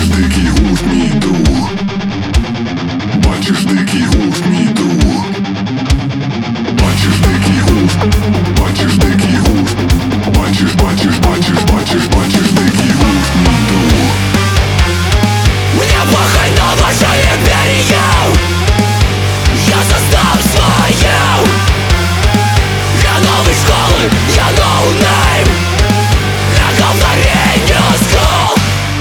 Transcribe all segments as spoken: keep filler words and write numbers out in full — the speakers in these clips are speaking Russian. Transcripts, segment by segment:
Бачиш дикий густ, мій друг. Бачиш дикий густ, мій друг. Бачиш дикий густ, бачиш дикий густ. Бачиш, бачиш, бачиш, бачиш, бачиш дикий густ, мій друг. Мне похуй на вашу империю. Я создам свою. Я новой школы, я ноунейм. Я говноренью скул.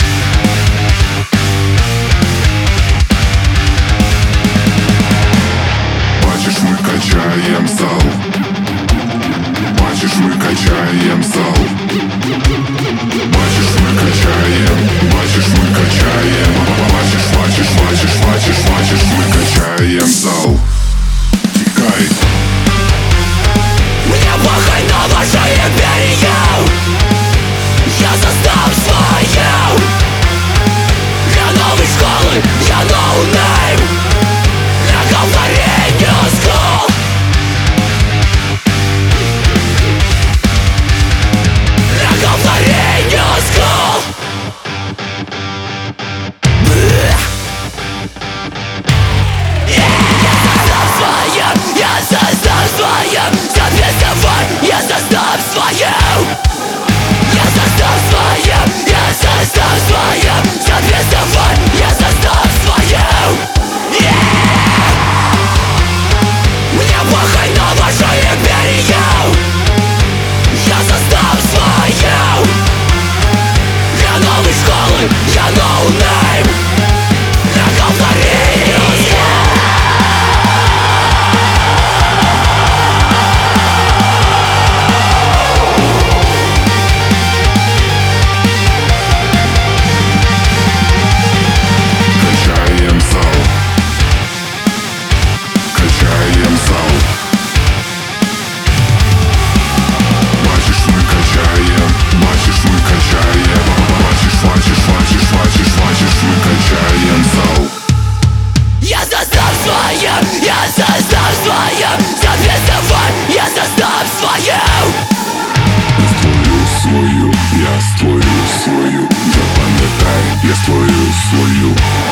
Бачиш, мы качаем зал. Бачиш, мы качаем зал. Бачиш, мы качаем. Бачиш, мы качаем. Бачиш, бачиш, бачиш, бачиш, бачиш, мы качаем зал. Тикай. Мне похуй на вашу империю. Я создам свою. Я новой школы, я ноунейм. Я говноренью скул. Я говноренью скул. Я создам свою. Соответствовать, я создам свою. Я создам свою. Я создам свою. Соответствовать, я создам свою. Мне похуй на вашу империю. Я создам свою. Я новой школы, я ноунейм. Я говноренью скул. Качаем зал. Качаем зал. Бачиш, мы качаем. Бачиш, мы качаем. Бачиш, бачиш, бачиш, бачиш, бачиш, мы качаем зал. Я создам свою, я создам свою. Соответствовать, я создам свою. Я створю свою, я створю свою. Запам'ятай, я створю свою.